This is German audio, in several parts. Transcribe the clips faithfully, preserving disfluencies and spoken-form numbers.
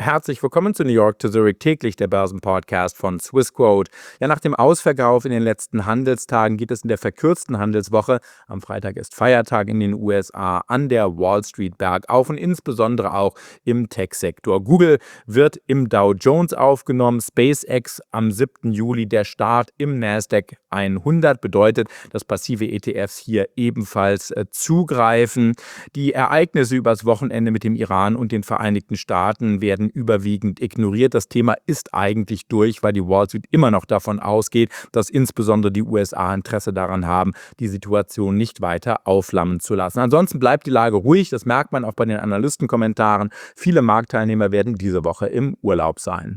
Herzlich willkommen zu New York to Zurich täglich, der Börsenpodcast von Swissquote. Ja, nach dem Ausverkauf in den letzten Handelstagen geht es in der verkürzten Handelswoche, am Freitag ist Feiertag in den U S A, an der Wall Street bergauf und insbesondere auch im Tech-Sektor. Google wird im Dow Jones aufgenommen, SpaceX am siebten Juli der Start im Nasdaq hundert bedeutet, dass passive E T Fs hier ebenfalls äh, zugreifen. Die Ereignisse übers Wochenende mit dem Iran und den Vereinigten Staaten werden überwiegend ignoriert. Das Thema ist eigentlich durch, weil die Wall Street immer noch davon ausgeht, dass insbesondere die U S A Interesse daran haben, die Situation nicht weiter aufflammen zu lassen. Ansonsten bleibt die Lage ruhig, das merkt man auch bei den Analystenkommentaren. Viele Marktteilnehmer werden diese Woche im Urlaub sein.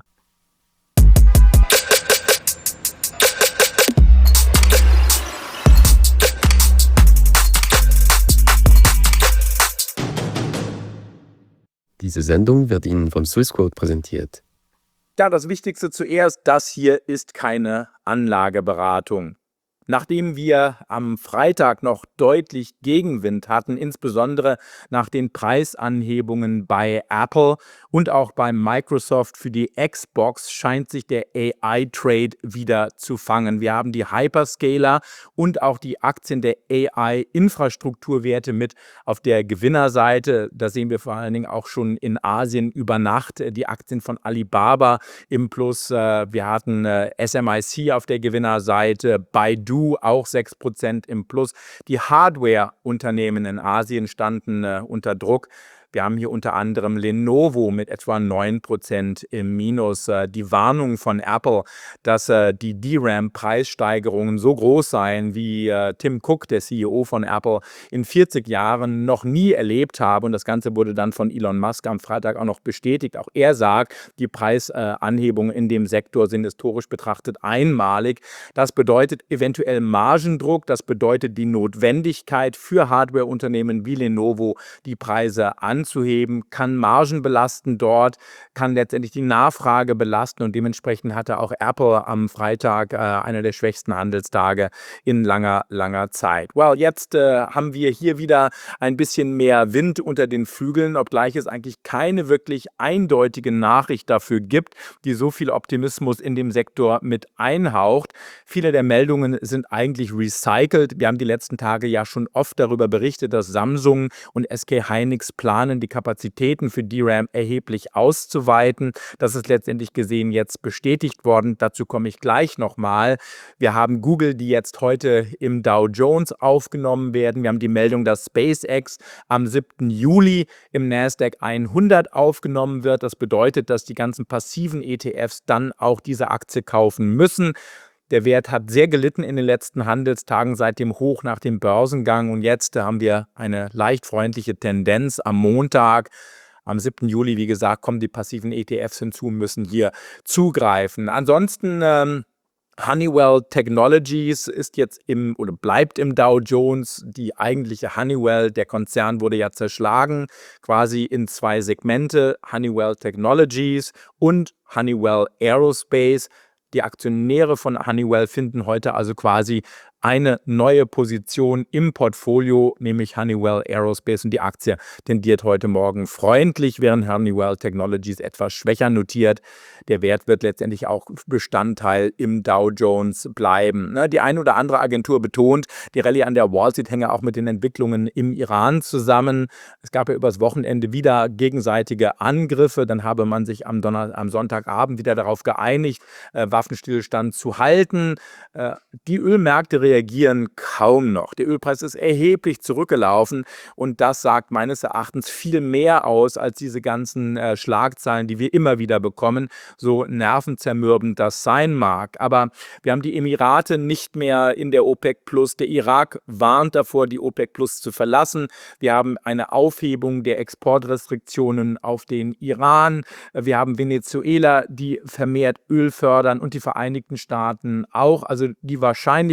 Diese Sendung wird Ihnen von Swissquote präsentiert. Ja, das Wichtigste zuerst, das hier ist keine Anlageberatung. Nachdem wir am Freitag noch deutlich Gegenwind hatten, insbesondere nach den Preisanhebungen bei Apple und auch bei Microsoft für die Xbox, scheint sich der A I-Trade wieder zu fangen. Wir haben die Hyperscaler und auch die Aktien der A I-Infrastrukturwerte mit auf der Gewinnerseite. Da sehen wir vor allen Dingen auch schon in Asien über Nacht die Aktien von Alibaba im Plus. Wir hatten S M I C auf der Gewinnerseite, Baidu auch sechs Prozent im Plus. Die Hardware-Unternehmen in Asien standen äh, unter Druck. Wir haben hier unter anderem Lenovo mit etwa neun Prozent im Minus. Äh, die Warnung von Apple, dass äh, die D RAM-Preissteigerungen so groß seien, wie äh, Tim Cook, der C E O von Apple, in vierzig Jahren noch nie erlebt habe. Und das Ganze wurde dann von Elon Musk am Freitag auch noch bestätigt. Auch er sagt, die Preisanhebungen in dem Sektor sind historisch betrachtet einmalig. Das bedeutet eventuell Margendruck. Das bedeutet die Notwendigkeit für Hardwareunternehmen wie Lenovo, die Preise anzuheben. anzuheben, kann Margen belasten dort, kann letztendlich die Nachfrage belasten und dementsprechend hatte auch Apple am Freitag äh, einer der schwächsten Handelstage in langer, langer Zeit. Well, jetzt äh, haben wir hier wieder ein bisschen mehr Wind unter den Flügeln, obgleich es eigentlich keine wirklich eindeutige Nachricht dafür gibt, die so viel Optimismus in dem Sektor mit einhaucht. Viele der Meldungen sind eigentlich recycelt. Wir haben die letzten Tage ja schon oft darüber berichtet, dass Samsung und S K Hynix planen, die Kapazitäten für D RAM erheblich auszuweiten. Das ist letztendlich gesehen jetzt bestätigt worden. Dazu komme ich gleich nochmal. Wir haben Google, die jetzt heute im Dow Jones aufgenommen werden. Wir haben die Meldung, dass SpaceX am siebten Juli im Nasdaq hundert aufgenommen wird. Das bedeutet, dass die ganzen passiven E T Fs dann auch diese Aktie kaufen müssen. Der Wert hat sehr gelitten in den letzten Handelstagen seit dem Hoch nach dem Börsengang und jetzt haben wir eine leicht freundliche Tendenz am Montag. Am siebten Juli, wie gesagt, kommen die passiven E T Fs hinzu, müssen hier zugreifen. Ansonsten ähm, Honeywell Technologies ist jetzt im oder bleibt im Dow Jones. Die eigentliche Honeywell, der Konzern wurde ja zerschlagen, quasi in zwei Segmente, Honeywell Technologies und Honeywell Aerospace. Die Aktionäre von Honeywell finden heute also quasi eine neue Position im Portfolio, nämlich Honeywell Aerospace, und die Aktie tendiert heute Morgen freundlich, während Honeywell Technologies etwas schwächer notiert. Der Wert wird letztendlich auch Bestandteil im Dow Jones bleiben. Die eine oder andere Agentur betont, die Rallye an der Wall Street hänge auch mit den Entwicklungen im Iran zusammen. Es gab ja übers Wochenende wieder gegenseitige Angriffe. Dann habe man sich am, Donner am Sonntagabend wieder darauf geeinigt, äh, Waffenstillstand zu halten. Äh, die Ölmärkte reagieren kaum noch. Der Ölpreis ist erheblich zurückgelaufen und das sagt meines Erachtens viel mehr aus als diese ganzen äh, Schlagzeilen, die wir immer wieder bekommen, so nervenzermürbend das sein mag. Aber wir haben die Emirate nicht mehr in der OPEC Plus. Der Irak warnt davor, die OPEC Plus zu verlassen. Wir haben eine Aufhebung der Exportrestriktionen auf den Iran. Wir haben Venezuela, die vermehrt Öl fördern und die Vereinigten Staaten auch. Also die Wahrscheinlichkeit,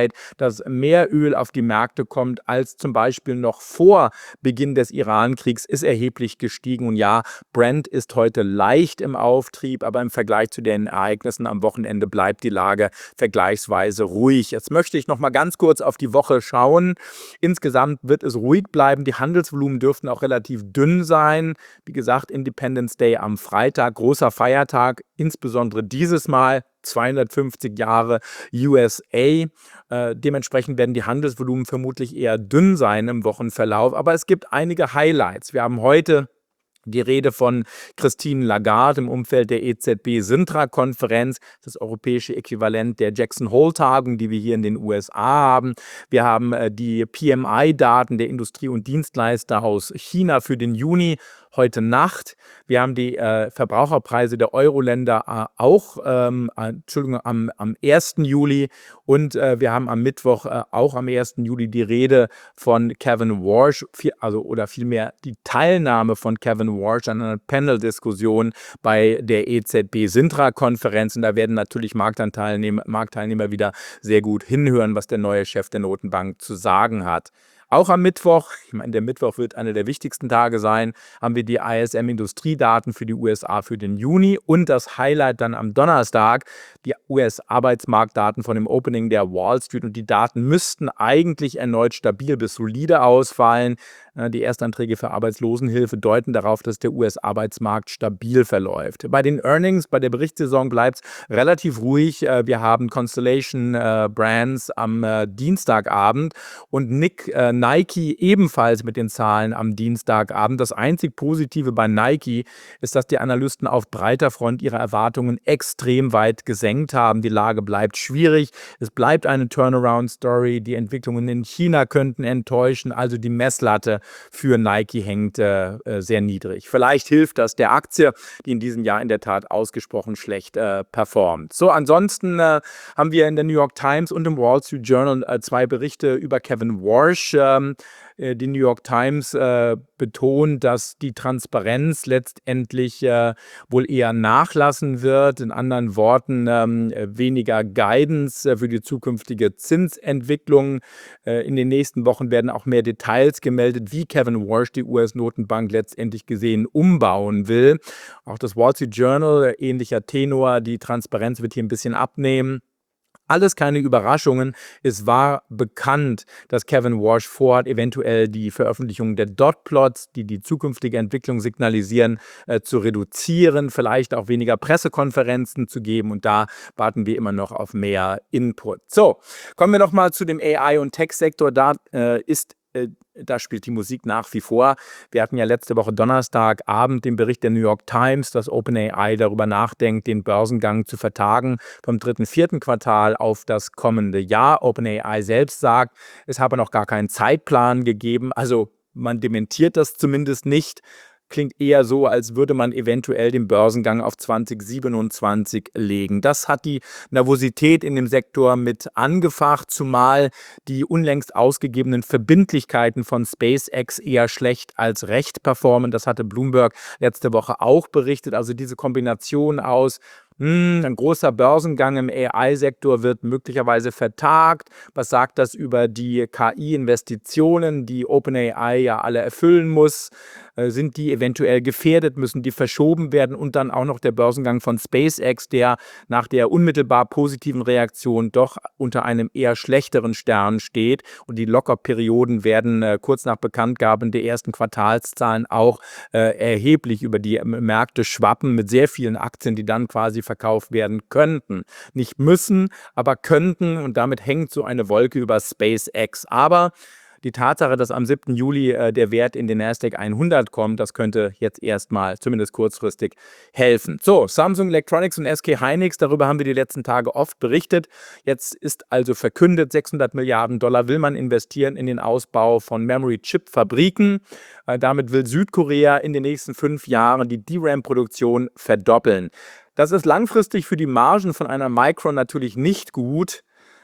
Sicherheit, dass mehr Öl auf die Märkte kommt als zum Beispiel noch vor Beginn des Iran-Kriegs, ist erheblich gestiegen. Und ja, Brent ist heute leicht im Auftrieb, aber im Vergleich zu den Ereignissen am Wochenende bleibt die Lage vergleichsweise ruhig. Jetzt möchte ich noch mal ganz kurz auf die Woche schauen. Insgesamt wird es ruhig bleiben. Die Handelsvolumen dürften auch relativ dünn sein. Wie gesagt, Independence Day am Freitag, großer Feiertag, insbesondere dieses Mal zweihundertfünfzig Jahre U S A. Äh, dementsprechend werden die Handelsvolumen vermutlich eher dünn sein im Wochenverlauf. Aber es gibt einige Highlights. Wir haben heute die Rede von Christine Lagarde im Umfeld der E Z B-Sintra-Konferenz, das europäische Äquivalent der Jackson-Hole-Tagung, die wir hier in den U S A haben. Wir haben äh, die P M I-Daten der Industrie- und Dienstleister aus China für den Juni heute Nacht. Wir haben die äh, Verbraucherpreise der Euro-Länder äh, auch ähm, äh, Entschuldigung, am, am ersten Juli und äh, wir haben am Mittwoch äh, auch am ersten Juli die Rede von Kevin Warsh, viel, also oder vielmehr die Teilnahme von Kevin Warsh an einer Panel-Diskussion bei der E Z B-Sintra-Konferenz. Und da werden natürlich Marktteilnehmer, Marktteilnehmer wieder sehr gut hinhören, was der neue Chef der Notenbank zu sagen hat. Auch am Mittwoch, ich meine, der Mittwoch wird einer der wichtigsten Tage sein, haben wir die I S M-Industriedaten für die U S A für den Juni und das Highlight dann am Donnerstag, die U S-Arbeitsmarktdaten von dem Opening der Wall Street. Und die Daten müssten eigentlich erneut stabil bis solide ausfallen. Die Erstanträge für Arbeitslosenhilfe deuten darauf, dass der U S-Arbeitsmarkt stabil verläuft. Bei den Earnings, bei der Berichtssaison bleibt es relativ ruhig. Wir haben Constellation Brands am Dienstagabend und Nick, Nike ebenfalls mit den Zahlen am Dienstagabend. Das einzig Positive bei Nike ist, dass die Analysten auf breiter Front ihre Erwartungen extrem weit gesenkt haben. Die Lage bleibt schwierig. Es bleibt eine Turnaround-Story. Die Entwicklungen in China könnten enttäuschen. Also die Messlatte für Nike hängt äh, sehr niedrig. Vielleicht hilft das der Aktie, die in diesem Jahr in der Tat ausgesprochen schlecht äh, performt. So, ansonsten äh, haben wir in der New York Times und im Wall Street Journal äh, zwei Berichte über Kevin Warsh. Ähm, äh, die New York Times äh, betont, dass die Transparenz letztendlich äh, wohl eher nachlassen wird. In anderen Worten, ähm, weniger Guidance äh, für die zukünftige Zinsentwicklung. Äh, in den nächsten Wochen werden auch mehr Details gemeldet, wie Kevin Warsh die U S-Notenbank letztendlich gesehen umbauen will. Auch das Wall Street Journal, ähnlicher Tenor, die Transparenz wird hier ein bisschen abnehmen. Alles keine Überraschungen. Es war bekannt, dass Kevin Warsh vorhat, eventuell die Veröffentlichung der Dotplots, die die zukünftige Entwicklung signalisieren, äh, zu reduzieren, vielleicht auch weniger Pressekonferenzen zu geben. Und da warten wir immer noch auf mehr Input. So, kommen wir noch mal zu dem A I- und Tech-Sektor. Da äh, ist Da spielt die Musik nach wie vor. Wir hatten ja letzte Woche Donnerstagabend den Bericht der New York Times, dass OpenAI darüber nachdenkt, den Börsengang zu vertagen vom dritten, vierten Quartal auf das kommende Jahr. OpenAI selbst sagt, es habe noch gar keinen Zeitplan gegeben. Also man dementiert das zumindest nicht. Klingt eher so, als würde man eventuell den Börsengang auf zwanzig siebenundzwanzig legen. Das hat die Nervosität in dem Sektor mit angefacht, zumal die unlängst ausgegebenen Verbindlichkeiten von SpaceX eher schlecht als recht performen. Das hatte Bloomberg letzte Woche auch berichtet. Also diese Kombination aus Hm, ein großer Börsengang im A I-Sektor wird möglicherweise vertagt. Was sagt das über die K I-Investitionen, die OpenAI ja alle erfüllen muss? Äh, sind die eventuell gefährdet? Müssen die verschoben werden? Und dann auch noch der Börsengang von SpaceX, der nach der unmittelbar positiven Reaktion doch unter einem eher schlechteren Stern steht. Und die Lockerperioden werden äh, kurz nach Bekanntgabe der ersten Quartalszahlen auch äh, erheblich über die Märkte schwappen mit sehr vielen Aktien, die dann quasi verkauft werden könnten. Nicht müssen, aber könnten, und damit hängt so eine Wolke über SpaceX. Aber die Tatsache, dass am siebten Juli äh, der Wert in den Nasdaq hundert kommt, das könnte jetzt erstmal, zumindest kurzfristig, helfen. So, Samsung Electronics und S K Hynix, darüber haben wir die letzten Tage oft berichtet. Jetzt ist also verkündet, sechshundert Milliarden Dollar will man investieren in den Ausbau von Memory-Chip-Fabriken. Äh, damit will Südkorea in den nächsten fünf Jahren die D RAM-Produktion verdoppeln. Das ist langfristig für die Margen von einer Micron natürlich nicht gut.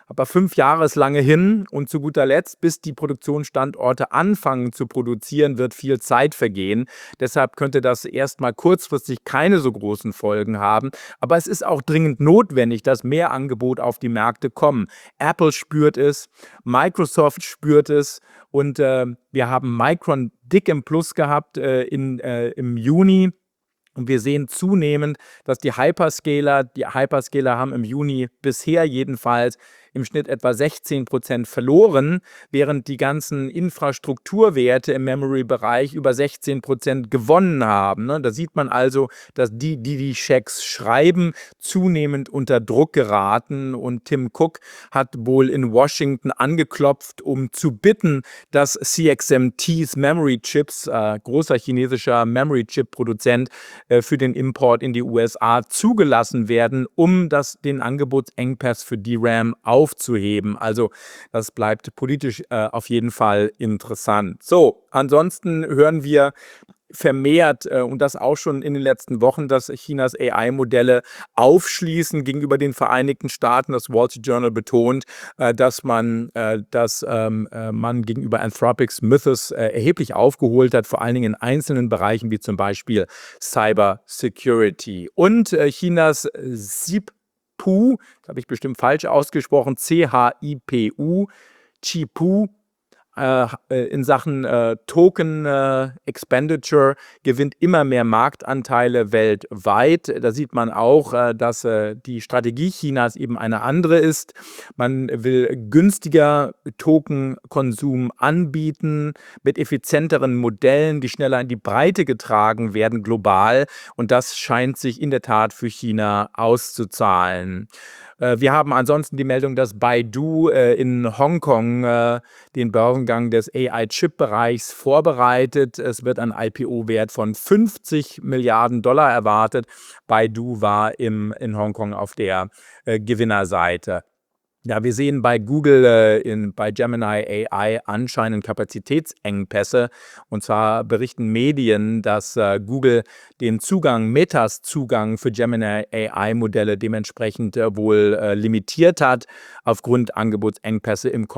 Aber fünf Jahre ist lange hin und zu guter Letzt, bis die Produktionsstandorte anfangen zu produzieren, wird viel Zeit vergehen. Deshalb könnte das erstmal kurzfristig keine so großen Folgen haben. Aber es ist auch dringend notwendig, dass mehr Angebot auf die Märkte kommen. Apple spürt es, Microsoft spürt es und äh, wir haben Micron dick im Plus gehabt äh, in, äh, im Juni. Und wir sehen zunehmend, dass die Hyperscaler, die Hyperscaler haben im Juni bisher jedenfalls im Schnitt etwa sechzehn Prozent verloren, während die ganzen Infrastrukturwerte im Memory-Bereich über sechzehn Prozent gewonnen haben. Ne? Da sieht man also, dass die, die die Schecks schreiben, zunehmend unter Druck geraten. Und Tim Cook hat wohl in Washington angeklopft, um zu bitten, dass C X M Ts Memory-Chips, äh, großer chinesischer Memory-Chip-Produzent, äh, für den Import in die U S A zugelassen werden, um das, den Angebotsengpass für D RAM aufzunehmen. aufzuheben. Also das bleibt politisch äh, auf jeden Fall interessant. So, ansonsten hören wir vermehrt, äh, und das auch schon in den letzten Wochen, dass Chinas A I-Modelle aufschließen gegenüber den Vereinigten Staaten. Das Wall Street Journal betont, äh, dass man, äh, dass, ähm, äh, man gegenüber Anthropic's Mythos äh, erheblich aufgeholt hat, vor allen Dingen in einzelnen Bereichen wie zum Beispiel Cyber Security. Und äh, Chinas Sieb Pu, das habe ich bestimmt falsch ausgesprochen, C H I P U, Chipu, äh, in Sachen äh, Token äh, Expenditure gewinnt immer mehr Marktanteile weltweit. Da sieht man auch, äh, dass äh, die Strategie Chinas eben eine andere ist. Man will günstiger Tokenkonsum anbieten mit effizienteren Modellen, die schneller in die Breite getragen werden global. Und das scheint sich in der Tat für China auszuzahlen. Wir haben ansonsten die Meldung, dass Baidu äh, in Hongkong äh, den Börsengang des A I-Chip-Bereichs vorbereitet. Es wird ein I P O-Wert von fünfzig Milliarden Dollar erwartet. Baidu war im, in Hongkong auf der äh, Gewinnerseite. Ja, wir sehen bei Google, äh, in, bei Gemini A I anscheinend Kapazitätsengpässe. Und zwar berichten Medien, dass äh, Google den Zugang, Metas Zugang für Gemini A I-Modelle dementsprechend äh, wohl äh, limitiert hat aufgrund Angebotsengpässe im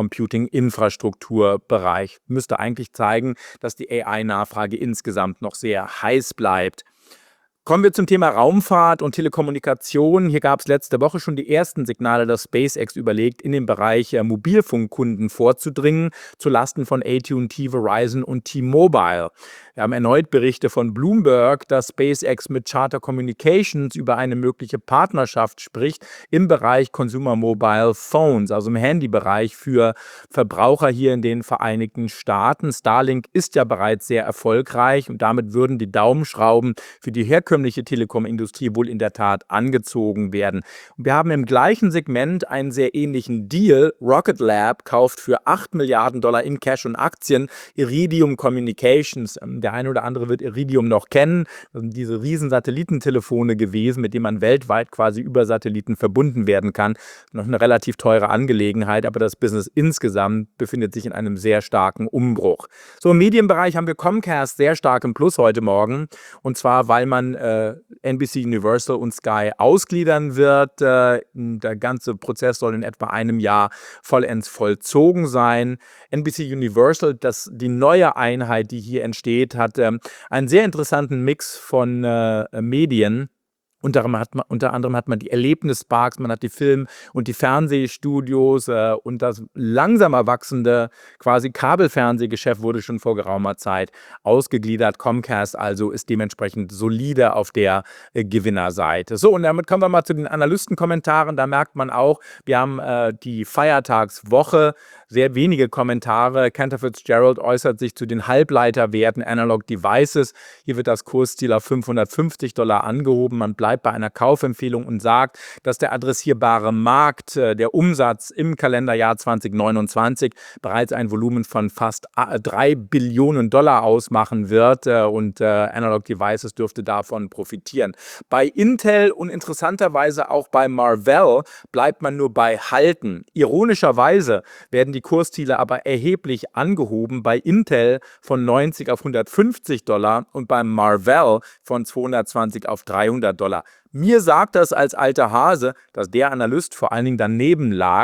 Computing-Infrastrukturbereich. Müsste eigentlich zeigen, dass die A I-Nachfrage insgesamt noch sehr heiß bleibt. Kommen wir zum Thema Raumfahrt und Telekommunikation. Hier gab es letzte Woche schon die ersten Signale, dass SpaceX überlegt, in den Bereich äh, Mobilfunkkunden vorzudringen, zulasten von A T und T, Verizon und T-Mobile. Wir haben erneut Berichte von Bloomberg, dass SpaceX mit Charter Communications über eine mögliche Partnerschaft spricht im Bereich Consumer Mobile Phones, also im Handybereich für Verbraucher hier in den Vereinigten Staaten. Starlink ist ja bereits sehr erfolgreich und damit würden die Daumenschrauben für die herkömmliche Telekom-Industrie wohl in der Tat angezogen werden. Und wir haben im gleichen Segment einen sehr ähnlichen Deal. Rocket Lab kauft für acht Milliarden Dollar in Cash und Aktien Iridium Communications. Der eine oder andere wird Iridium noch kennen. Das sind diese riesen Satellitentelefone gewesen, mit denen man weltweit quasi über Satelliten verbunden werden kann. Noch eine relativ teure Angelegenheit, aber das Business insgesamt befindet sich in einem sehr starken Umbruch. So, im Medienbereich haben wir Comcast sehr stark im Plus heute Morgen. Und zwar, weil man äh, N B C Universal und Sky ausgliedern wird. Äh, der ganze Prozess soll in etwa einem Jahr vollends vollzogen sein. N B C Universal, das, die neue Einheit, die hier entsteht, hat ähm, einen sehr interessanten Mix von äh, Medien. Unter anderem, hat man, unter anderem hat man die Erlebnisparks, man hat die Film- und die Fernsehstudios äh, und das langsam erwachsende quasi Kabelfernsehgeschäft wurde schon vor geraumer Zeit ausgegliedert. Comcast also ist dementsprechend solide auf der äh, Gewinnerseite. So, und damit kommen wir mal zu den Analystenkommentaren. Da merkt man auch, wir haben äh, die Feiertagswoche, sehr wenige Kommentare. Cantor Fitzgerald äußert sich zu den Halbleiterwerten Analog Devices. Hier wird das Kursziel auf fünfhundertfünfzig Dollar angehoben. Man bleibt bei einer Kaufempfehlung und sagt, dass der adressierbare Markt, der Umsatz im Kalenderjahr zwanzig neunundzwanzig bereits ein Volumen von fast drei Billionen Dollar ausmachen wird und Analog Devices dürfte davon profitieren. Bei Intel und interessanterweise auch bei Marvell bleibt man nur bei Halten. Ironischerweise werden die Kursziele aber erheblich angehoben, bei Intel von neunzig auf hundertfünfzig Dollar und beim Marvell von zweihundertzwanzig auf dreihundert Dollar. Mir sagt das als alter Hase, dass der Analyst vor allen Dingen daneben lag.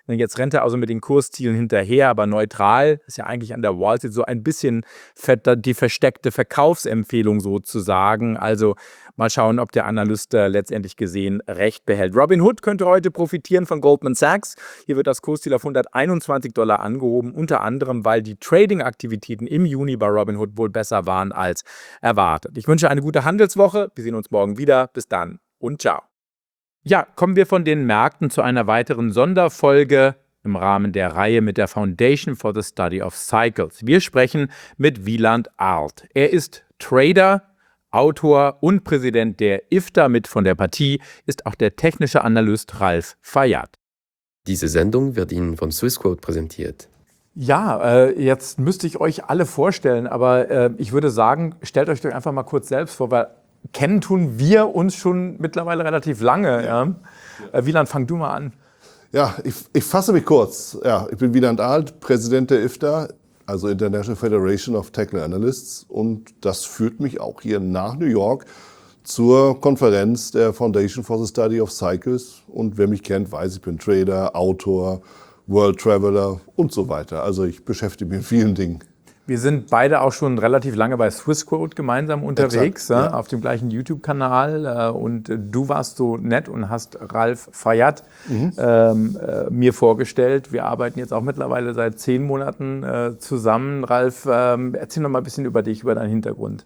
Jetzt rennt er also mit den Kurszielen hinterher, aber neutral. Ist ja eigentlich an der Wall Street so ein bisschen die versteckte Verkaufsempfehlung sozusagen. Also mal schauen, ob der Analyst äh, letztendlich gesehen recht behält. Robinhood könnte heute profitieren von Goldman Sachs. Hier wird das Kursziel auf hunderteinundzwanzig Dollar angehoben, unter anderem, weil die Trading-Aktivitäten im Juni bei Robinhood wohl besser waren als erwartet. Ich wünsche eine gute Handelswoche. Wir sehen uns morgen wieder. Bis dann und ciao. Ja, kommen wir von den Märkten zu einer weiteren Sonderfolge im Rahmen der Reihe mit der Foundation for the Study of Cycles. Wir sprechen mit Wieland Arlt. Er ist Trader, Autor und Präsident der I F T A. Mit von der Partie ist auch der technische Analyst Ralf Fayyad. Diese Sendung wird Ihnen von Swissquote präsentiert. Ja, äh, jetzt müsste ich euch alle vorstellen, aber äh, ich würde sagen, stellt euch doch einfach mal kurz selbst vor, weil kennen tun wir uns schon mittlerweile relativ lange. Ja. Ja. Äh, Wieland, fang du mal an. Ja, ich, ich fasse mich kurz. Ja, ich bin Wieland Arlt, Präsident der I F T A, also International Federation of Technical Analysts. Und das führt mich auch hier nach New York zur Konferenz der Foundation for the Study of Cycles. Und wer mich kennt, weiß, ich bin Trader, Autor, World Traveler und so weiter. Also ich beschäftige mich mit vielen Dingen. Wir sind beide auch schon relativ lange bei Swissquote gemeinsam unterwegs, Exakt, ja. Auf dem gleichen YouTube-Kanal. Und du warst so nett und hast Ralf Fayyad mhm. ähm, äh, mir vorgestellt. Wir arbeiten jetzt auch mittlerweile seit zehn Monaten äh, zusammen. Ralf, ähm, erzähl noch mal ein bisschen über dich, über deinen Hintergrund.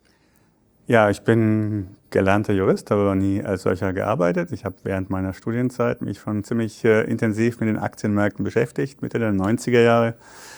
Ja, ich bin gelernter Jurist, habe aber nie als solcher gearbeitet. Ich habe während meiner Studienzeit mich schon ziemlich äh, intensiv mit den Aktienmärkten beschäftigt, Mitte der neunziger Jahre.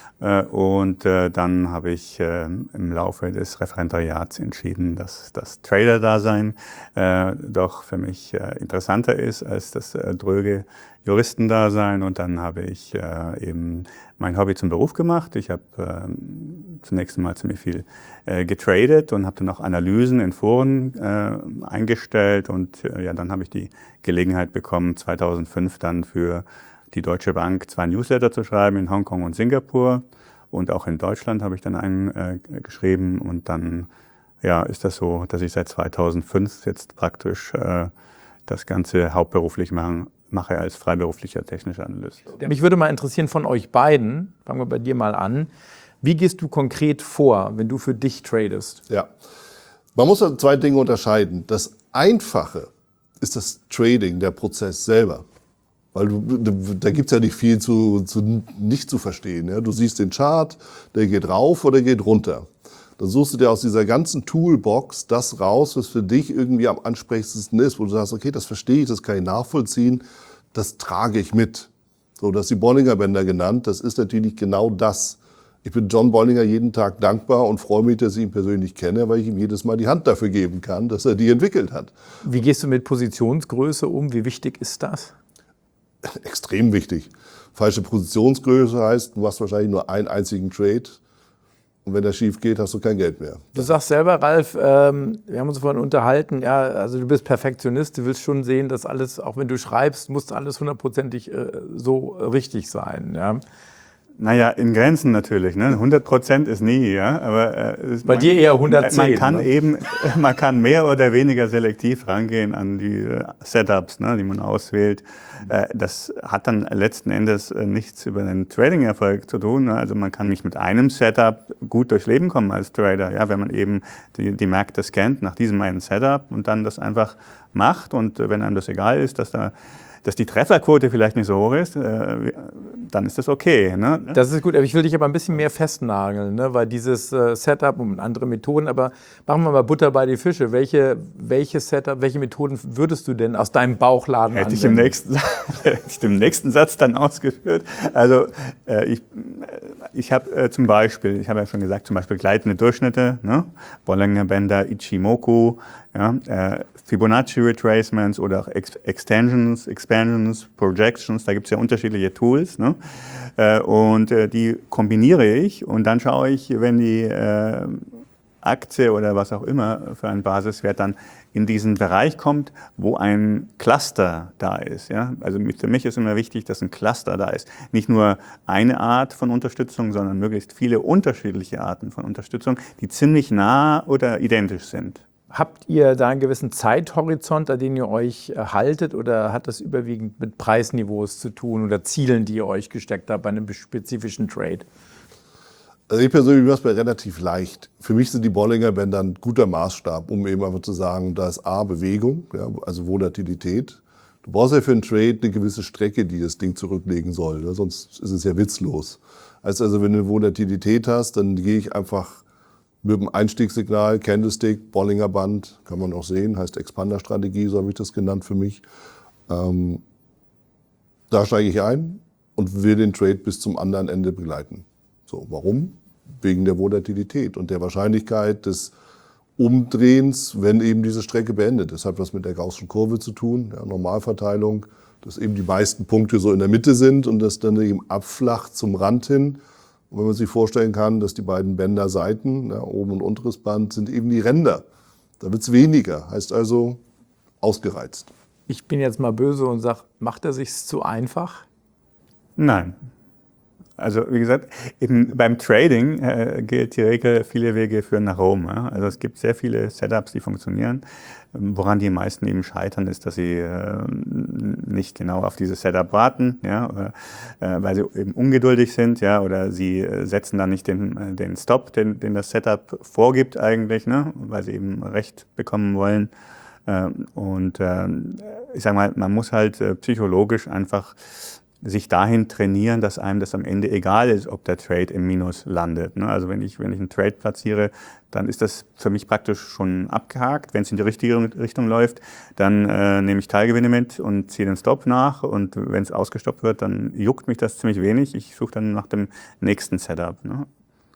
Und äh, dann habe ich äh, im Laufe des Referendariats entschieden, dass das Trader-Dasein äh, doch für mich äh, interessanter ist als das äh, dröge Juristendasein. Und dann habe ich äh, eben mein Hobby zum Beruf gemacht. Ich habe äh, zunächst einmal ziemlich viel äh, getradet und habe dann auch Analysen in Foren äh, eingestellt. Und äh, ja, dann habe ich die Gelegenheit bekommen, zweitausendfünf dann für die Deutsche Bank zwei Newsletter zu schreiben in Hongkong und Singapur, und auch in Deutschland habe ich dann einen äh, geschrieben, und dann ja, ist das so, dass ich seit zweitausendfünf jetzt praktisch äh, das Ganze hauptberuflich machen, mache als freiberuflicher technischer Analyst. Mich würde mal interessieren von euch beiden, fangen wir bei dir mal an, wie gehst du konkret vor, wenn du für dich tradest? Ja, man muss zwei Dinge unterscheiden. Das Einfache ist das Trading, der Prozess selber. Weil du, da gibt's ja nicht viel zu, zu nicht zu verstehen. Ja? Du siehst den Chart, der geht rauf oder geht runter. Dann suchst du dir aus dieser ganzen Toolbox das raus, was für dich irgendwie am ansprechendsten ist, wo du sagst, okay, das verstehe ich, das kann ich nachvollziehen, das trage ich mit. So, das ist die Bollinger-Bänder genannt. Das ist natürlich genau das. Ich bin John Bollinger jeden Tag dankbar und freue mich, dass ich ihn persönlich kenne, weil ich ihm jedes Mal die Hand dafür geben kann, dass er die entwickelt hat. Wie gehst du mit Positionsgröße um? Wie wichtig ist das? Extrem wichtig. Falsche Positionsgröße heißt, du hast wahrscheinlich nur einen einzigen Trade, und wenn das schief geht, hast du kein Geld mehr. Du sagst selber, Ralf, ähm, wir haben uns vorhin unterhalten, ja, also du bist Perfektionist, du willst schon sehen, dass alles, auch wenn du schreibst, muss alles hundertprozentig äh, so richtig sein. Ja. Naja, in Grenzen natürlich. Ne? hundert Prozent ist nie, ja. Aber äh, bei man, dir eher hundertzehn. Man kann ne? eben, man kann mehr oder weniger selektiv rangehen an die äh, Setups, ne, die man auswählt. Äh, das hat dann letzten Endes äh, nichts über den Trading-Erfolg zu tun. Ne? Also man kann nicht mit einem Setup gut durchs Leben kommen als Trader, ja, wenn man eben die, die Märkte scannt nach diesem einen Setup und dann das einfach macht. Und äh, wenn einem das egal ist, dass da dass die Trefferquote vielleicht nicht so hoch ist, äh, dann ist das okay. Ne? Das ist gut, aber ich will dich aber ein bisschen mehr festnageln, ne? Weil dieses äh, Setup und andere Methoden, aber machen wir mal Butter bei die Fische. Welche, welche Setup, welche Methoden würdest du denn aus deinem Bauchladen Hätte ich im nächsten, hätte ich im nächsten Satz dann ausgeführt. Also äh, ich, ich habe äh, zum Beispiel, ich habe ja schon gesagt, zum Beispiel gleitende Durchschnitte, ne? Bollinger Bänder, Ichimoku, ja, äh, Fibonacci Retracements oder auch Ex Extensions, Expansions, Projections, da gibt es ja unterschiedliche Tools, ne? äh, und äh, die kombiniere ich, und dann schaue ich, wenn die äh, Aktie oder was auch immer für einen Basiswert dann in diesen Bereich kommt, wo ein Cluster da ist. Ja? Also für mich ist immer wichtig, dass ein Cluster da ist. Nicht nur eine Art von Unterstützung, sondern möglichst viele unterschiedliche Arten von Unterstützung, die ziemlich nah oder identisch sind. Habt ihr da einen gewissen Zeithorizont, an den ihr euch äh, haltet, oder hat das überwiegend mit Preisniveaus zu tun oder Zielen, die ihr euch gesteckt habt bei einem spezifischen Trade? Also ich persönlich mache es mir relativ leicht. Für mich sind die Bollinger Bänder ein guter Maßstab, um eben einfach zu sagen, da ist A, Bewegung, ja, also Volatilität. Du brauchst ja für einen Trade eine gewisse Strecke, die das Ding zurücklegen soll, ne? Sonst ist es ja witzlos. Heißt also, wenn du eine Volatilität hast, dann gehe ich einfach mit dem Einstiegssignal, Candlestick, Bollinger Band, kann man auch sehen, heißt Expander-Strategie, so habe ich das genannt für mich. Ähm, da steige ich ein und will den Trade bis zum anderen Ende begleiten. So, warum? Wegen der Volatilität und der Wahrscheinlichkeit des Umdrehens, wenn eben diese Strecke beendet. Das hat was mit der Gaußschen Kurve zu tun, ja, Normalverteilung, dass eben die meisten Punkte so in der Mitte sind und das dann eben abflacht zum Rand hin. Und wenn man sich vorstellen kann, dass die beiden Bänderseiten, ja, oben und unteres Band, sind eben die Ränder. Da wird es weniger, heißt also ausgereizt. Ich bin jetzt mal böse und sage, macht er sich's zu einfach? Nein. Also wie gesagt, eben beim Trading äh, gilt die Regel, viele Wege führen nach Rom. Ja? Also es gibt sehr viele Setups, die funktionieren. Woran die meisten eben scheitern, ist, dass sie äh, nicht genau auf dieses Setup warten, ja? Oder, äh, weil sie eben ungeduldig sind, ja? Oder sie äh, setzen dann nicht den, den Stop, den, den das Setup vorgibt eigentlich, ne? Weil sie eben Recht bekommen wollen. Äh, und äh, ich sage mal, man muss halt äh, psychologisch einfach sich dahin trainieren, dass einem das am Ende egal ist, ob der Trade im Minus landet. Ne? Also wenn ich, wenn ich einen Trade platziere, dann ist das für mich praktisch schon abgehakt. Wenn es in die richtige Richtung läuft, dann äh, nehme ich Teilgewinne mit und ziehe den Stop nach. Und wenn es ausgestoppt wird, dann juckt mich das ziemlich wenig. Ich suche dann nach dem nächsten Setup. Ne?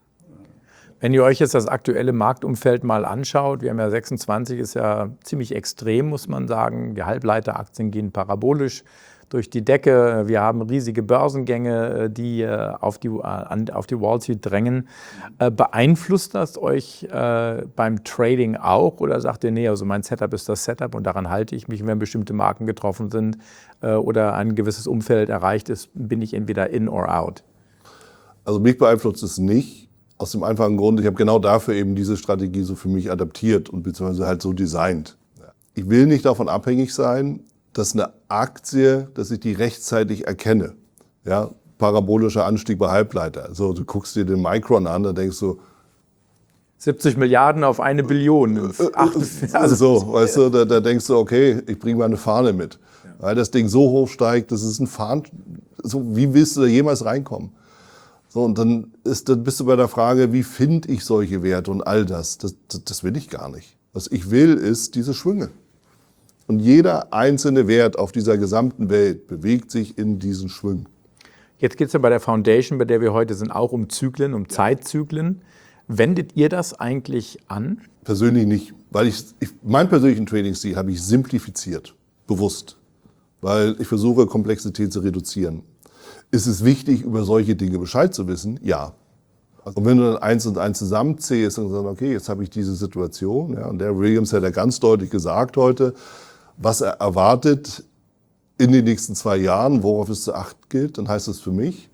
Wenn ihr euch jetzt das aktuelle Marktumfeld mal anschaut, wir haben ja sechsundzwanzig, ist ja ziemlich extrem, muss man sagen. Die Halbleiteraktien gehen parabolisch durch die Decke. Wir haben riesige Börsengänge, die auf die, auf die Wall Street drängen. Beeinflusst das euch beim Trading auch oder sagt ihr, nee, also mein Setup ist das Setup und daran halte ich mich, wenn bestimmte Marken getroffen sind oder ein gewisses Umfeld erreicht ist, bin ich entweder in or out? Also mich beeinflusst es nicht. Aus dem einfachen Grund, ich habe genau dafür eben diese Strategie so für mich adaptiert und beziehungsweise halt so designt. Ich will nicht davon abhängig sein, dass eine Aktie, dass ich die rechtzeitig erkenne. Ja, parabolischer Anstieg bei Halbleiter. Also du guckst dir den Micron an, da denkst du, siebzig Milliarden auf eine Billion. Ach, also so, weißt du, da, da denkst du, okay, ich bringe mal eine Fahne mit. Weil das Ding so hoch steigt, das ist ein Fahnen, so, wie willst du da jemals reinkommen? So, und dann, ist, dann bist du bei der Frage, wie finde ich solche Werte und all das. Das, das. Das will ich gar nicht. Was ich will, ist diese Schwünge. Und jeder einzelne Wert auf dieser gesamten Welt bewegt sich in diesen Schwüngen. Jetzt geht es ja bei der Foundation, bei der wir heute sind, auch um Zyklen, um Zeitzyklen. Wendet ihr das eigentlich an? Persönlich nicht, weil ich, ich meinen persönlichen Trading-Stil habe ich simplifiziert, bewusst, weil ich versuche, Komplexität zu reduzieren. Ist es wichtig, über solche Dinge Bescheid zu wissen? Ja. Und wenn du dann eins und eins zusammenzählst und sagst, okay, jetzt habe ich diese Situation, ja, und der Williams hat ja ganz deutlich gesagt heute, was er erwartet in den nächsten zwei Jahren, worauf es zu achten gilt, dann heißt das für mich,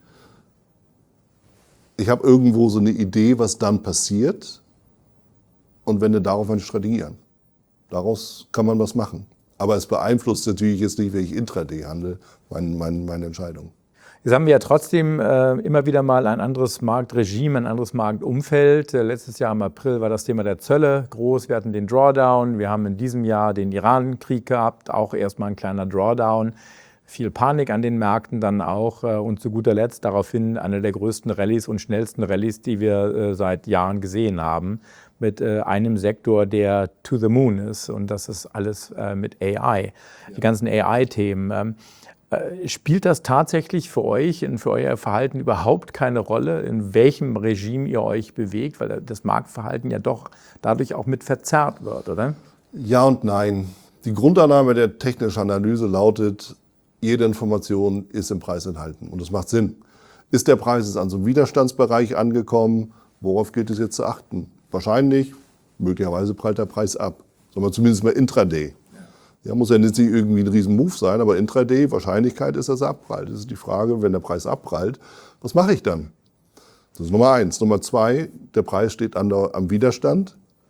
ich habe irgendwo so eine Idee, was dann passiert und wende darauf eine Strategie an. Daraus kann man was machen. Aber es beeinflusst natürlich jetzt nicht, wenn ich Intraday handle, meine, meine, meine Entscheidung. Jetzt haben wir ja trotzdem äh, immer wieder mal ein anderes Marktregime, ein anderes Marktumfeld. Äh, letztes Jahr im April war das Thema der Zölle groß. Wir hatten den Drawdown. Wir haben in diesem Jahr den Iran-Krieg gehabt. Auch erstmal ein kleiner Drawdown. Viel Panik an den Märkten dann auch. Äh, und zu guter Letzt daraufhin eine der größten Rallyes und schnellsten Rallyes, die wir äh, seit Jahren gesehen haben. Mit äh, einem Sektor, der to the moon ist. Und das ist alles äh, mit A I. Die ganzen A I-Themen. Ähm, Spielt das tatsächlich für euch und für euer Verhalten überhaupt keine Rolle, in welchem Regime ihr euch bewegt, weil das Marktverhalten ja doch dadurch auch mit verzerrt wird, oder? Ja und nein. Die Grundannahme der technischen Analyse lautet, jede Information ist im Preis enthalten und das macht Sinn. Ist der Preis jetzt an so einem Widerstandsbereich angekommen, worauf gilt es jetzt zu achten? Wahrscheinlich, möglicherweise prallt der Preis ab, sagen wir zumindest mal Intraday. Ja, muss ja nicht irgendwie ein riesen Move sein, aber Intraday, Wahrscheinlichkeit ist, dass er abprallt. Das ist die Frage, wenn der Preis abprallt, was mache ich dann? Das ist Nummer eins. Nummer zwei, der Preis steht an der, am Widerstand.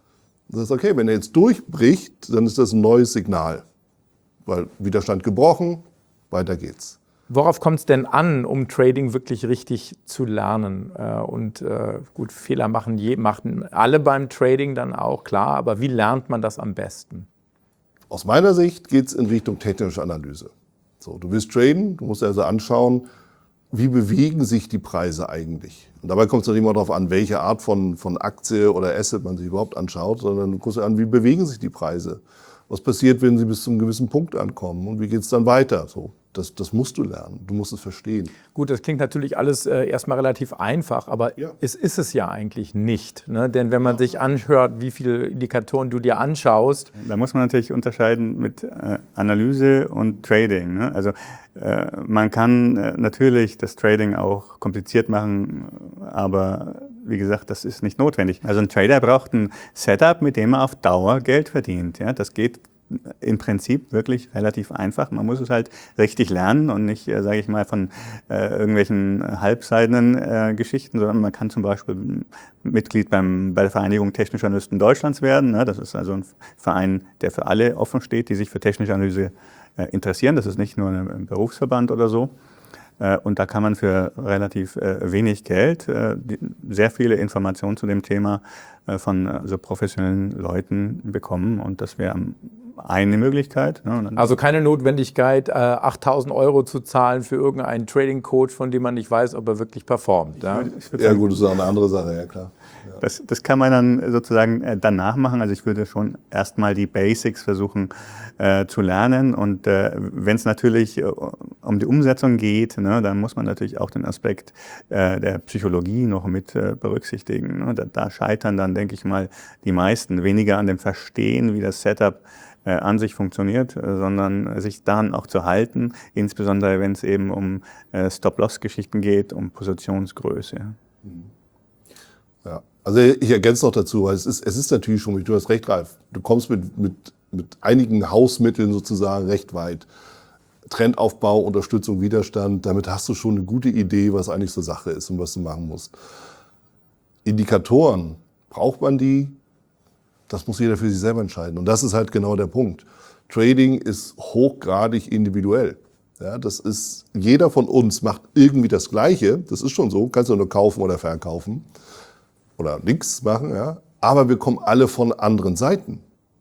Das ist okay, wenn er jetzt durchbricht, dann ist das ein neues Signal. Weil Widerstand gebrochen, weiter geht's. Worauf kommt es denn an, um Trading wirklich richtig zu lernen? Äh, und äh, gut, Fehler machen, je, machen alle beim Trading dann auch, klar, aber wie lernt man das am besten? Aus meiner Sicht geht es in Richtung technische Analyse. So, du willst traden, du musst also anschauen, wie bewegen sich die Preise eigentlich. Und dabei kommt es nicht immer darauf an, welche Art von, von Aktie oder Asset man sich überhaupt anschaut, sondern du guckst dir an, wie bewegen sich die Preise. Was passiert, wenn sie bis zu einem gewissen Punkt ankommen und wie geht es dann weiter? So, das, das musst du lernen, du musst es verstehen. Gut, das klingt natürlich alles äh, erstmal relativ einfach, aber Ja. es ist es ja eigentlich nicht. Ne? Denn wenn man sich anhört, wie viele Indikatoren du dir anschaust, Da muss man natürlich unterscheiden mit äh, Analyse und Trading. Ne? Also äh, man kann äh, natürlich das Trading auch kompliziert machen, aber wie gesagt, das ist nicht notwendig. Also ein Trader braucht ein Setup, mit dem er auf Dauer Geld verdient. Ja? Das geht im Prinzip wirklich relativ einfach. Man muss es halt richtig lernen und nicht, äh, sage ich mal, von äh, irgendwelchen halbseidenen äh, Geschichten, sondern man kann zum Beispiel Mitglied beim, bei der Vereinigung Technischer Analysten Deutschlands werden. Ne? Das ist also ein Verein, der für alle offen steht, die sich für technische Analyse äh, interessieren. Das ist nicht nur ein Berufsverband oder so. Äh, und da kann man für relativ äh, wenig Geld äh, die, sehr viele Informationen zu dem Thema äh, von äh, so professionellen Leuten bekommen. Und das wäre eine Möglichkeit. Ne? Und dann also keine Notwendigkeit, äh, achttausend Euro zu zahlen für irgendeinen Trading-Coach, von dem man nicht weiß, ob er wirklich performt. Ja? ich würd Ja sagen, gut, das ist auch eine andere Sache, ja klar. Ja. Das, das kann man dann sozusagen äh, danach machen. Also ich würde schon erstmal die Basics versuchen äh, zu lernen. Und äh, wenn es natürlich äh, um die Umsetzung geht, ne, dann muss man natürlich auch den Aspekt äh, der Psychologie noch mit äh, berücksichtigen. Ne? Da, da scheitern dann, denke ich mal, die meisten weniger an dem Verstehen, wie das Setup äh, an sich funktioniert, äh, sondern sich daran auch zu halten, insbesondere wenn es eben um äh, Stop-Loss-Geschichten geht, um Positionsgröße. Ja. Also ich ergänze noch dazu, weil es ist, es ist natürlich schon, du hast recht, Ralf, du kommst mit, mit, mit einigen Hausmitteln sozusagen recht weit. Trendaufbau, Unterstützung, Widerstand, damit hast du schon eine gute Idee, was eigentlich so Sache ist und was du machen musst. Indikatoren, braucht man die? Das muss jeder für sich selber entscheiden. Und das ist halt genau der Punkt. Trading ist hochgradig individuell. Ja, das ist, jeder von uns macht irgendwie das Gleiche. Das ist schon so. Kannst du nur kaufen oder verkaufen. Oder nichts machen. Ja. Aber wir kommen alle von anderen Seiten.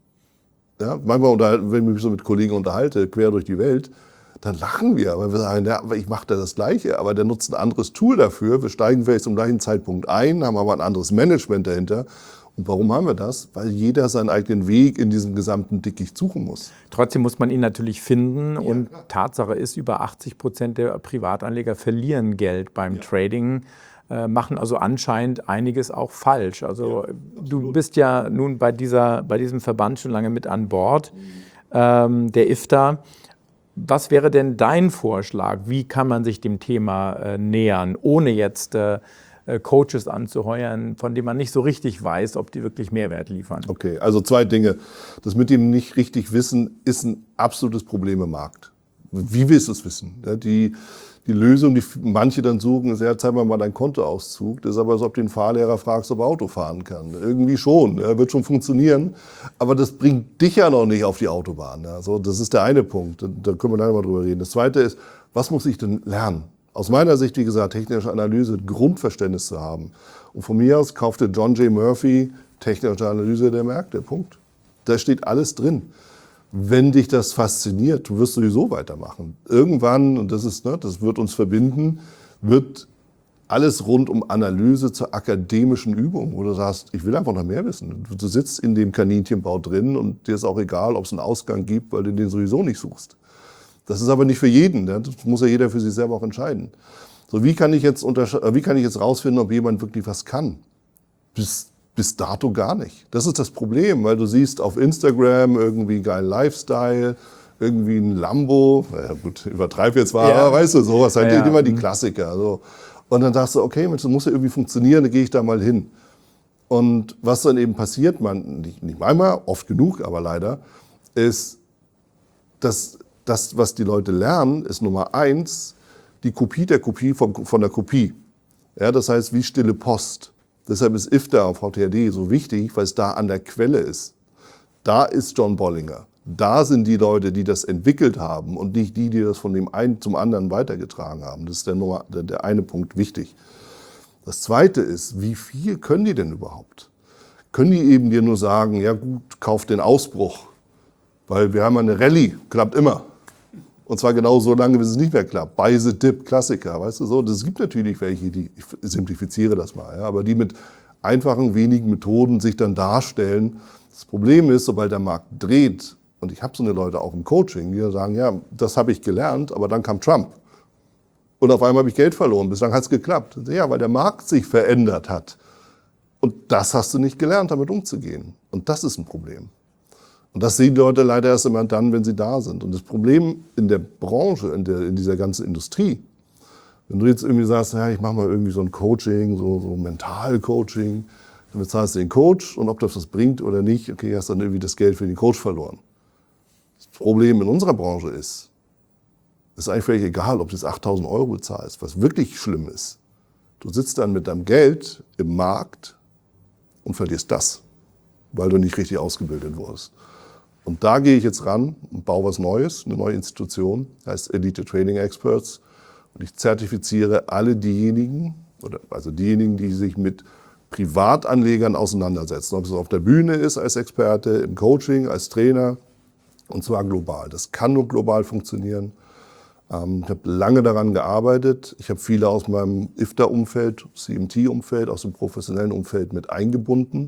Ja, manchmal, wenn ich mich so mit Kollegen unterhalte, quer durch die Welt, dann lachen wir, weil wir sagen, ja, ich mache da das Gleiche, aber der nutzt ein anderes Tool dafür. Wir steigen vielleicht zum gleichen Zeitpunkt ein, haben aber ein anderes Management dahinter. Und warum haben wir das? Weil jeder seinen eigenen Weg in diesem gesamten Dickicht suchen muss. Trotzdem muss man ihn natürlich finden. Und Tatsache ist, über achtzig Prozent der Privatanleger verlieren Geld beim Trading, äh, machen also anscheinend einiges auch falsch. Also du bist ja nun bei, dieser, bei diesem Verband schon lange mit an Bord, ähm, der I F T A. Was wäre denn dein Vorschlag? Wie kann man sich dem Thema äh, nähern, ohne jetzt äh, Coaches anzuheuern, von denen man nicht so richtig weiß, ob die wirklich Mehrwert liefern? Okay, also zwei Dinge. Das mit dem nicht richtig wissen ist ein absolutes Problem im Markt. Wie willst du es wissen? Ja, die, die Lösung, die manche dann suchen, ist, ja, zeig mir mal deinen Kontoauszug. Das ist aber, als ob du den Fahrlehrer fragst, ob er Auto fahren kann. Irgendwie schon, ja, wird schon funktionieren. Aber das bringt dich ja noch nicht auf die Autobahn. Ja, so, das ist der eine Punkt. Da, da können wir dann mal drüber reden. Das zweite ist, was muss ich denn lernen? Aus meiner Sicht, wie gesagt, technische Analyse, Grundverständnis zu haben. Und von mir aus kaufte John J. Murphy technische Analyse der Märkte. Punkt. Da steht alles drin. Wenn dich das fasziniert, du wirst sowieso weitermachen. Irgendwann, und das ist, ne, das wird uns verbinden, wird alles rund um Analyse zur akademischen Übung, wo du sagst, ich will einfach noch mehr wissen. Du sitzt in dem Kaninchenbau drin und dir ist auch egal, ob es einen Ausgang gibt, weil du den sowieso nicht suchst. Das ist aber nicht für jeden. Das muss ja jeder für sich selber auch entscheiden. So, wie kann ich jetzt wie kann ich jetzt rausfinden, ob jemand wirklich was kann? Bis, bis dato gar nicht. Das ist das Problem, weil du siehst auf Instagram irgendwie geilen Lifestyle, irgendwie ein Lambo, ja gut, übertreib jetzt mal, ja. aber weißt du, sowas, halt ja, ja. immer die Klassiker. So. Und dann sagst du, okay, das muss ja irgendwie funktionieren, dann gehe ich da mal hin. Und was dann eben passiert, man, nicht, nicht manchmal, oft genug, aber leider, ist, dass das, was die Leute lernen, ist Nummer eins, die Kopie der Kopie von, von der Kopie. Ja, das heißt, wie stille Post. Deshalb ist I F T A und V T R D so wichtig, weil es da an der Quelle ist. Da ist John Bollinger. Da sind die Leute, die das entwickelt haben und nicht die, die das von dem einen zum anderen weitergetragen haben. Das ist der, Nummer, der, der eine Punkt wichtig. Das zweite ist, wie viel können die denn überhaupt? Können die eben dir nur sagen, ja gut, kauf den Ausbruch, weil wir haben eine Rallye, klappt immer. Und zwar genau so lange, bis es nicht mehr klappt. Buy the dip, Klassiker, weißt du so. Es gibt natürlich welche, die, ich simplifiziere das mal, ja, aber die mit einfachen, wenigen Methoden sich dann darstellen. Das Problem ist, sobald der Markt dreht, und ich habe so eine Leute auch im Coaching, die sagen, ja, das habe ich gelernt, aber dann kam Trump. Und auf einmal habe ich Geld verloren, bislang hat es geklappt. Ja, weil der Markt sich verändert hat. Und das hast du nicht gelernt, damit umzugehen. Und das ist ein Problem. Und das sehen die Leute leider erst immer dann, wenn sie da sind. Und das Problem in der Branche, in, der, in dieser ganzen Industrie, wenn du jetzt irgendwie sagst, ja, ich mache mal irgendwie so ein Coaching, so, so Mental-Coaching, dann bezahlst du den Coach und ob das was bringt oder nicht, okay, hast dann irgendwie das Geld für den Coach verloren. Das Problem in unserer Branche ist, es ist eigentlich völlig egal, ob du jetzt achttausend Euro bezahlst, was wirklich schlimm ist. Du sitzt dann mit deinem Geld im Markt und verlierst das, weil du nicht richtig ausgebildet wurdest. Und da gehe ich jetzt ran und baue was Neues, eine neue Institution, heißt Elite Training Experts. Und ich zertifiziere alle diejenigen, oder also diejenigen, die sich mit Privatanlegern auseinandersetzen. Ob es auf der Bühne ist als Experte, im Coaching, als Trainer, und zwar global. Das kann nur global funktionieren. Ähm, ich habe lange daran gearbeitet. Ich habe viele aus meinem I F T A-Umfeld, C M T-Umfeld, aus dem professionellen Umfeld mit eingebunden.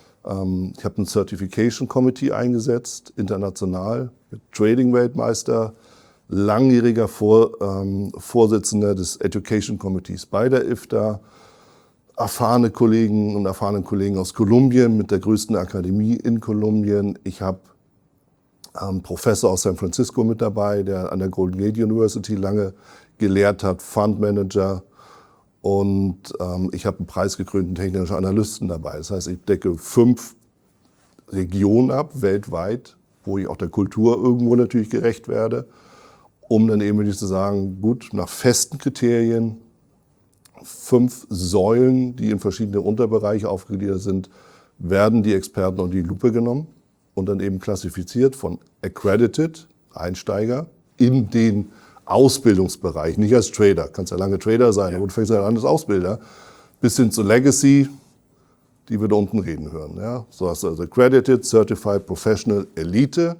Ähm, ich habe ein Certification Committee eingesetzt, international, mit Trading-Weltmeister, langjähriger Vor, ähm, Vorsitzender des Education Committees bei der I F T A, erfahrene Kollegen und erfahrene Kollegen aus Kolumbien mit der größten Akademie in Kolumbien. Ich habe einen Professor aus San Francisco mit dabei, der an der Golden Gate University lange gelehrt hat, Fundmanager. Und ähm, ich habe einen preisgekrönten technischen Analysten dabei. Das heißt, ich decke fünf Regionen ab, weltweit, wo ich auch der Kultur irgendwo natürlich gerecht werde, um dann eben wirklich zu sagen, gut, nach festen Kriterien, fünf Säulen, die in verschiedene Unterbereiche aufgegliedert sind, werden die Experten unter die Lupe genommen und dann eben klassifiziert von Accredited, Einsteiger, in den Ausbildungsbereich, nicht als Trader, kannst ja lange Trader sein, aber du fängst ja an als Ausbilder, bis hin zu Legacy, die wir da unten reden hören. Ja? So hast du also Accredited, Certified, Professional, Elite,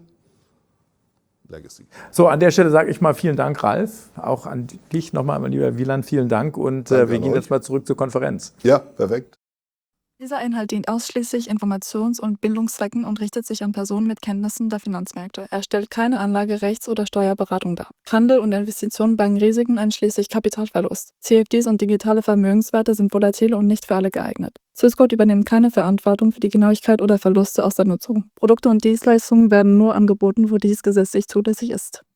Legacy. So, an der Stelle sage ich mal vielen Dank, Ralf. Auch an dich nochmal, mein lieber Wieland, vielen Dank. Und äh, wir gehen jetzt mal zurück zur Konferenz. Ja, perfekt. Dieser Inhalt dient ausschließlich Informations- und Bildungszwecken und richtet sich an Personen mit Kenntnissen der Finanzmärkte. Er stellt keine Anlage-, Rechts- oder Steuerberatung dar. Handel und Investitionen bergen Risiken einschließlich Kapitalverlust. C F Ds und digitale Vermögenswerte sind volatile und nicht für alle geeignet. Swissquote übernimmt keine Verantwortung für die Genauigkeit oder Verluste aus der Nutzung. Produkte und Dienstleistungen werden nur angeboten, wo dies gesetzlich zulässig ist.